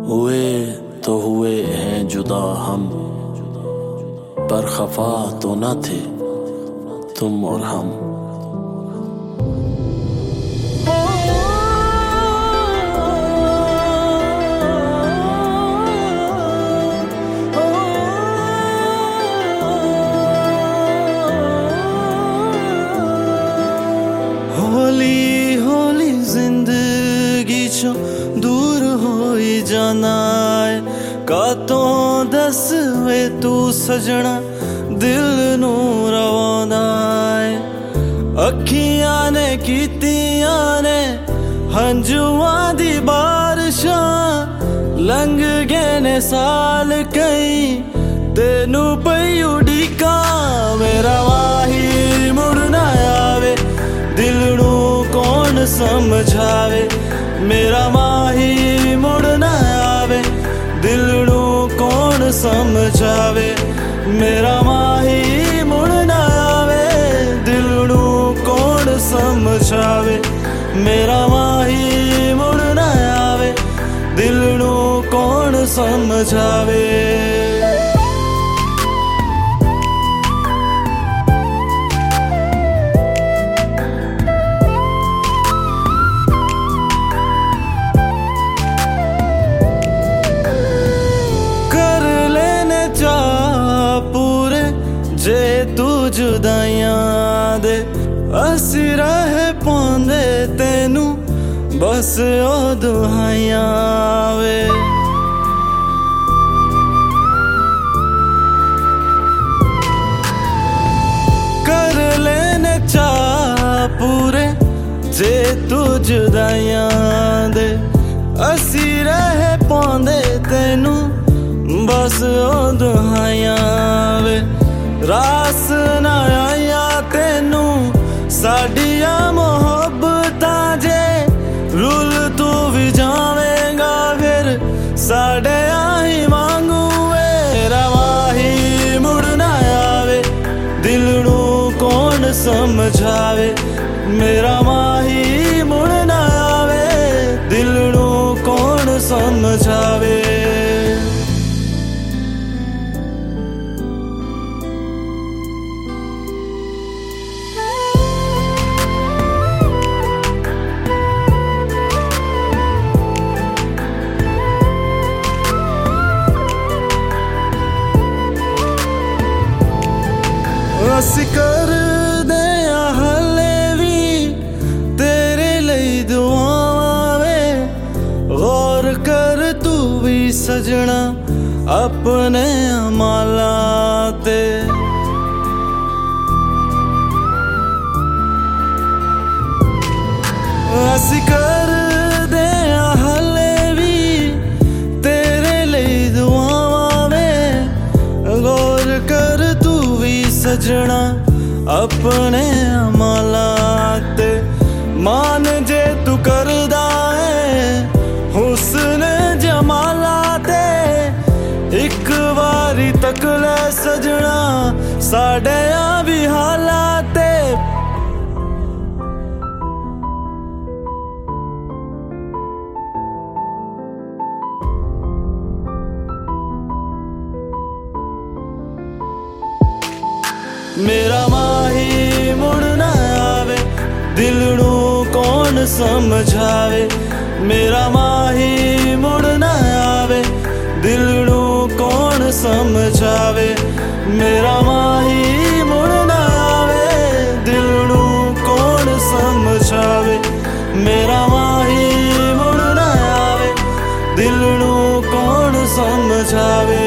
हुए तो हुए हैं जुदा हम, पर खफा तो न थे तुम और हम। हौली हौली जिंदगी चो दूर होई जाना है, कातों दस वे तू सजना दिल नू रवाना है। अखियां ने कीतियां ने हंजुआं दी बारिशां, लंघ गए ने साल कई तेनू पई उड़ीका। मेरा वाही मुड़ ना आवे दिल नू कौन समझावे, मेरा माही मुड़ ना आवे दिल नू कौन समझावे। मेरा माही मुड़ ना आवे दिल नू कौन समझावे, मेरा माही मुड़ ना आवे दिल नू कौन समझावे। जे तू जुदाइयां दे असी रह पांदे तेनू बस ओ दुहाइयां वे। कर लेने चाह पूरे जे तू जुदाइयां दे असी रह पांदे तेनू बस ओ दुहाइयां वे। रास ना आया तेनू साडिया मोहब्बतां, जे रुल तू भी जावेगा फिर साडे आही मांगू। मेरा माही मुड़ ना आवे दिल नू कौन समझावे, मेरा माही मुड़ ना आवे दिल नू कौन समझावे। असी कर दे हले भी तेरे लई दुआवां वे, गौर कर तू भी सजना अपने अमालां ते। असी कर दे हले भी तेरे लई दुआवां वे, गौर कर तू भी सजना अपने अमालां ते। मान जे तू करदा है हुस्न जमाला ते, एक बारी तक ले सजना साडे भी हालात ते। मेरा माही मुड़ ना आवे दिल नू कौन समझावे, मेरा माही मुड़ ना आवे दिल नू कौन समझावे। मेरा माही मुड़ ना आवे दिल नू कौन समझावे, मेरा माही मुड़ ना आवे दिल नू कौन समझावे।